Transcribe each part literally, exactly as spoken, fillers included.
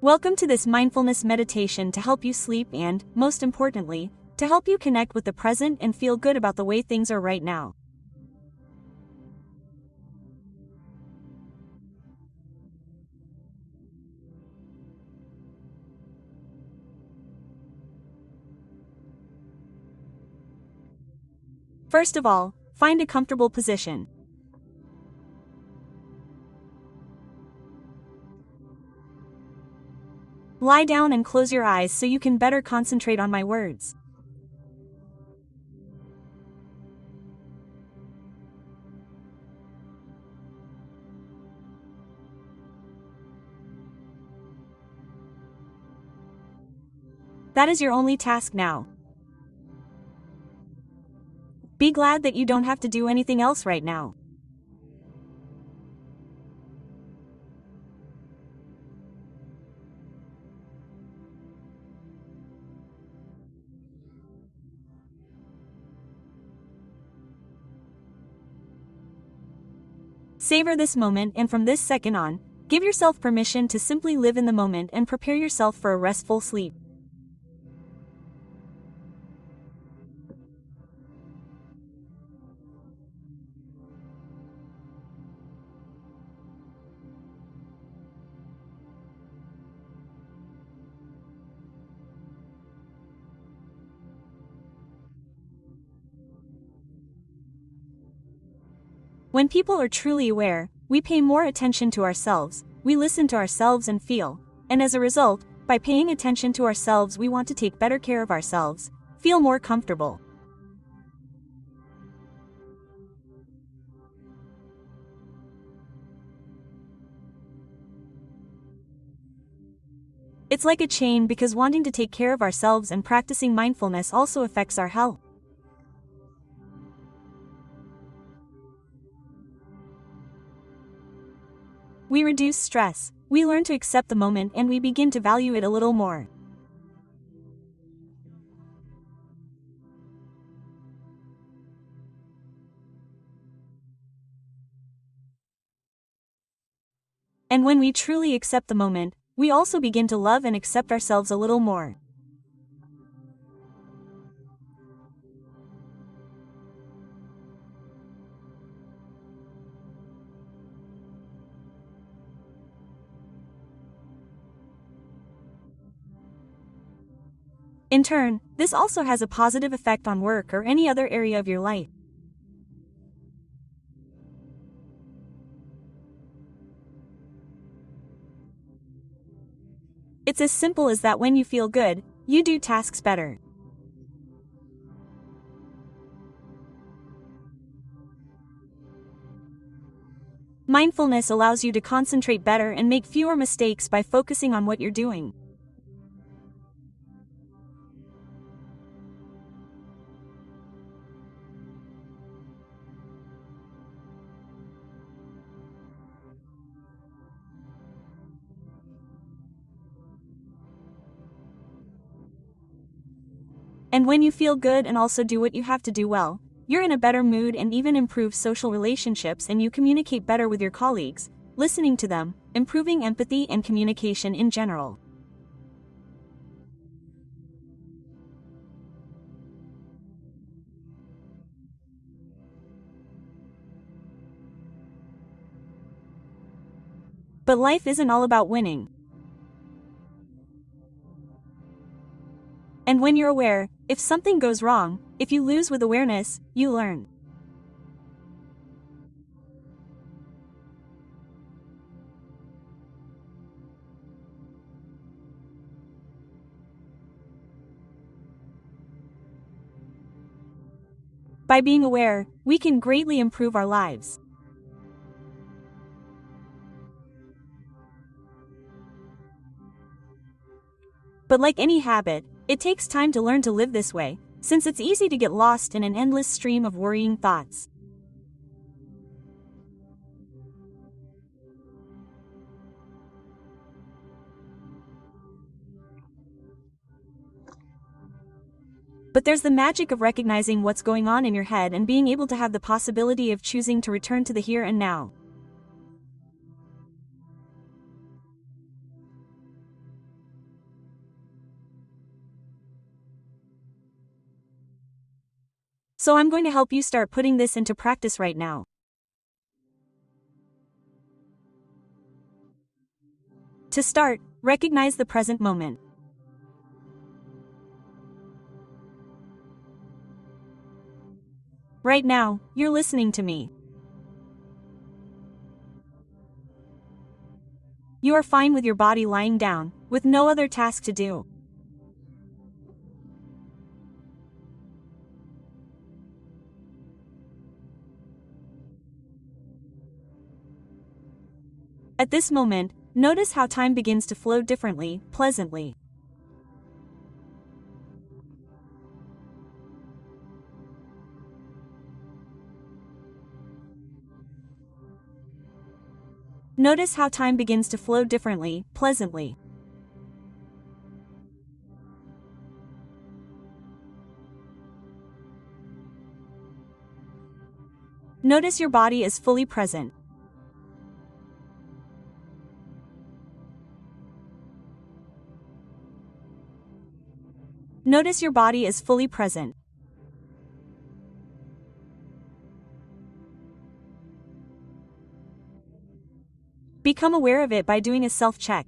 Welcome to this mindfulness meditation to help you sleep and, most importantly, to help you connect with the present and feel good about the way things are right now. First of all, find a comfortable position. Lie down and close your eyes so you can better concentrate on my words. That is your only task now. Be glad that you don't have to do anything else right now. Savor this moment, and from this second on, give yourself permission to simply live in the moment and prepare yourself for a restful sleep. When people are truly aware, we pay more attention to ourselves, we listen to ourselves and feel, and as a result, by paying attention to ourselves we want to take better care of ourselves, feel more comfortable. It's like a chain because wanting to take care of ourselves and practicing mindfulness also affects our health. We reduce stress, we learn to accept the moment, and we begin to value it a little more. And when we truly accept the moment, we also begin to love and accept ourselves a little more. In turn, this also has a positive effect on work or any other area of your life. It's as simple as that: when you feel good, you do tasks better. Mindfulness allows you to concentrate better and make fewer mistakes by focusing on what you're doing. And when you feel good and also do what you have to do well, you're in a better mood and even improve social relationships, and you communicate better with your colleagues, listening to them, improving empathy and communication in general. But life isn't all about winning. And when you're aware, if something goes wrong, if you lose with awareness, you learn. By being aware, we can greatly improve our lives. But like any habit, it takes time to learn to live this way, since it's easy to get lost in an endless stream of worrying thoughts. But there's the magic of recognizing what's going on in your head and being able to have the possibility of choosing to return to the here and now. So I'm going to help you start putting this into practice right now. To start, recognize the present moment. Right now, you're listening to me. You are fine with your body lying down, with no other task to do. At this moment, notice how time begins to flow differently, pleasantly. Notice how time begins to flow differently, pleasantly. Notice your body is fully present. Notice your body is fully present. Become aware of it by doing a self-check.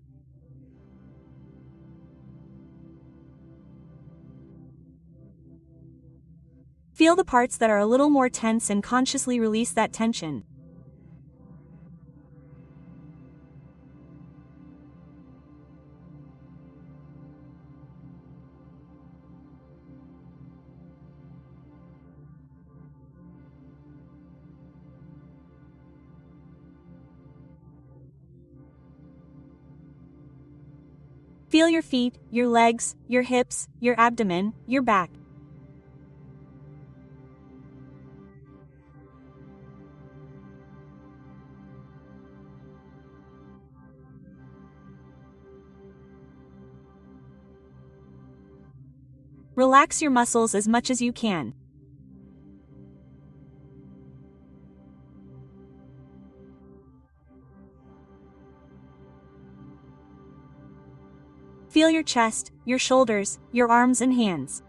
Feel the parts that are a little more tense and consciously release that tension. Feel your feet, your legs, your hips, your abdomen, your back. Relax your muscles as much as you can. Feel your chest, your shoulders, your arms and hands.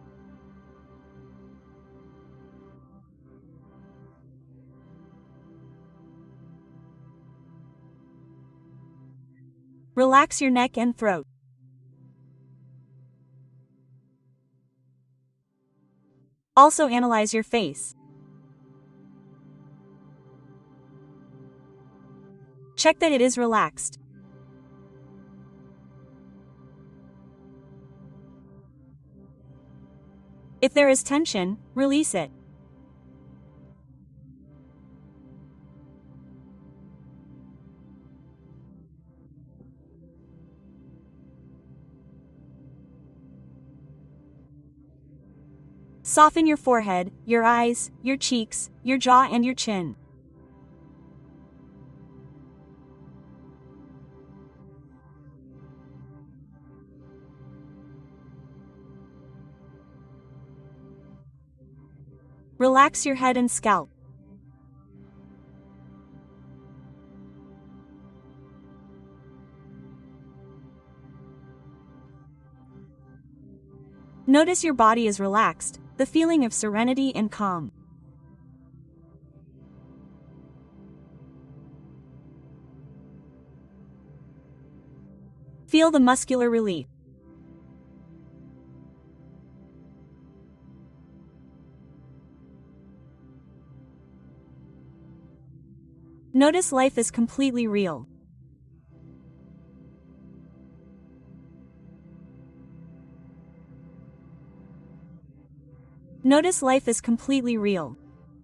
Relax your neck and throat. Also analyze your face. Check that it is relaxed. If there is tension, release it. Soften your forehead, your eyes, your cheeks, your jaw and your chin. Relax your head and scalp. Notice your body is relaxed, the feeling of serenity and calm. Feel the muscular relief. Notice life is completely real. Notice life is completely real.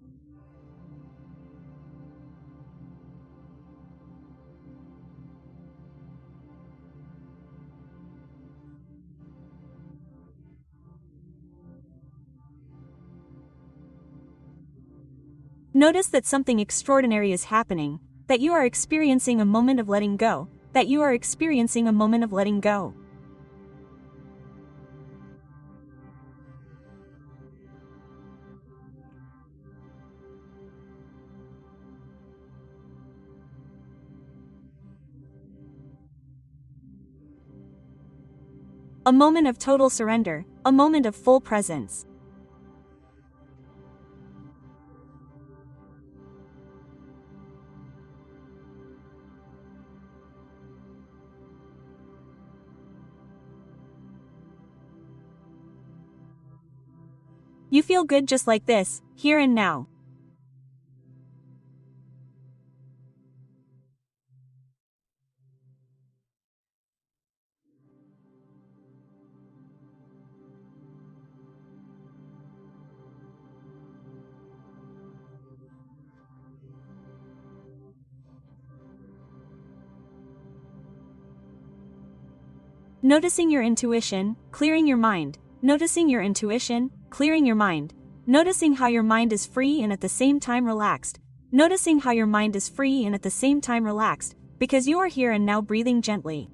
Notice that something extraordinary is happening, that you are experiencing a moment of letting go, that you are experiencing a moment of letting go. A moment of total surrender, a moment of full presence. You feel good just like this, here and now. Noticing your intuition, clearing your mind. Noticing your intuition, clearing your mind. Noticing how your mind is free and at the same time relaxed. Noticing how your mind is free and at the same time relaxed, because you are here and now breathing gently.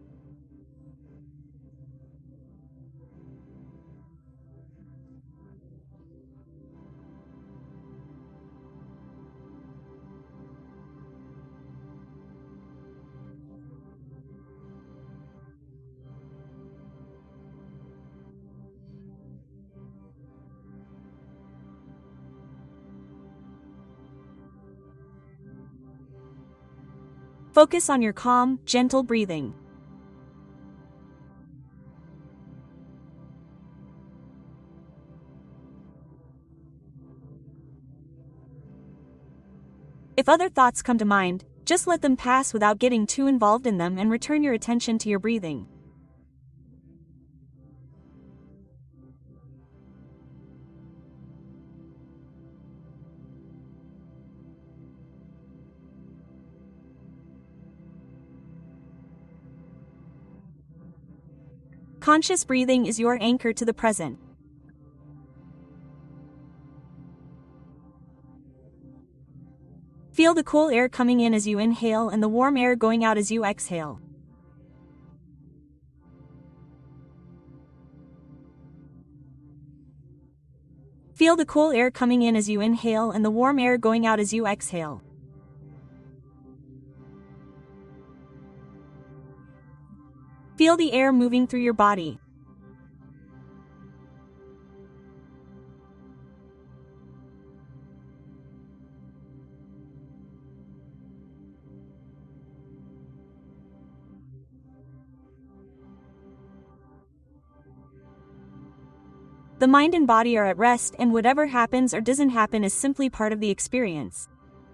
Focus on your calm, gentle breathing. If other thoughts come to mind, just let them pass without getting too involved in them and return your attention to your breathing. Conscious breathing is your anchor to the present. Feel the cool air coming in as you inhale and the warm air going out as you exhale. Feel the cool air coming in as you inhale and the warm air going out as you exhale. Feel the air moving through your body. The mind and body are at rest, and whatever happens or doesn't happen is simply part of the experience.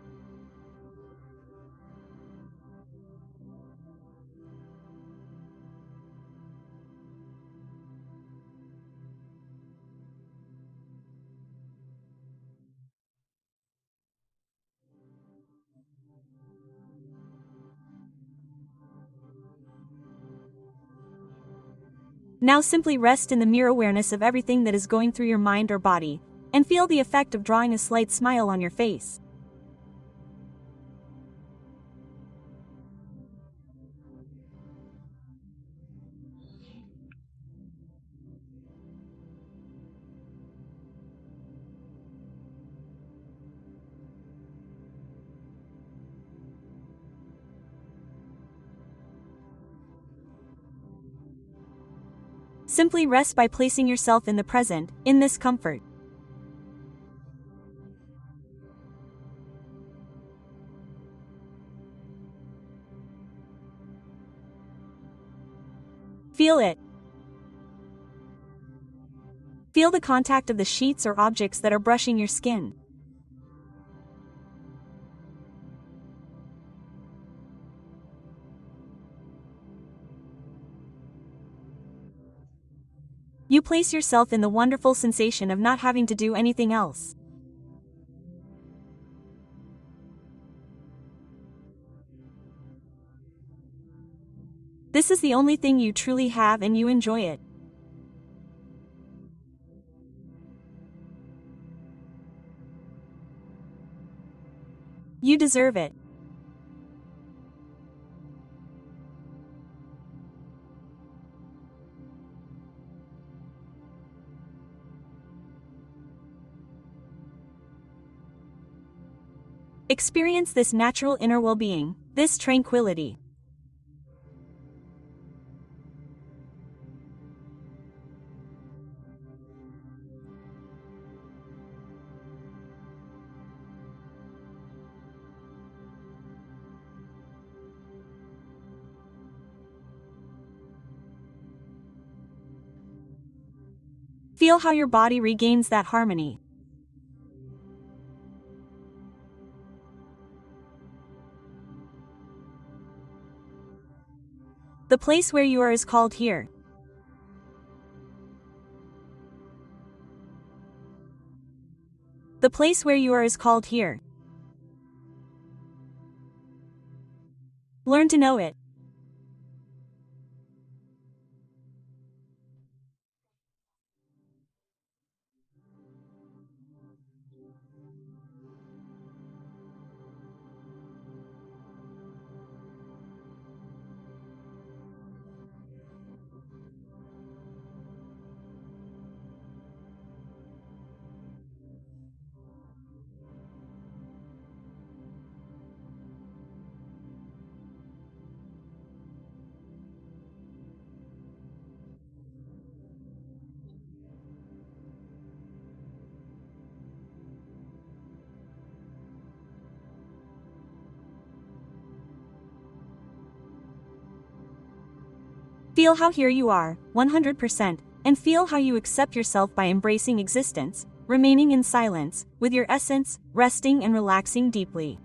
Now simply rest in the mere awareness of everything that is going through your mind or body, and feel the effect of drawing a slight smile on your face. Simply rest by placing yourself in the present, in this comfort. Feel it. Feel the contact of the sheets or objects that are brushing your skin. You place yourself in the wonderful sensation of not having to do anything else. This is the only thing you truly have and you enjoy it. You deserve it. Experience this natural inner well-being, this tranquility. Feel how your body regains that harmony. The place where you are is called here. The place where you are is called here. Learn to know it. Feel how here you are, one hundred percent, and feel how you accept yourself by embracing existence, remaining in silence, with your essence, resting and relaxing deeply.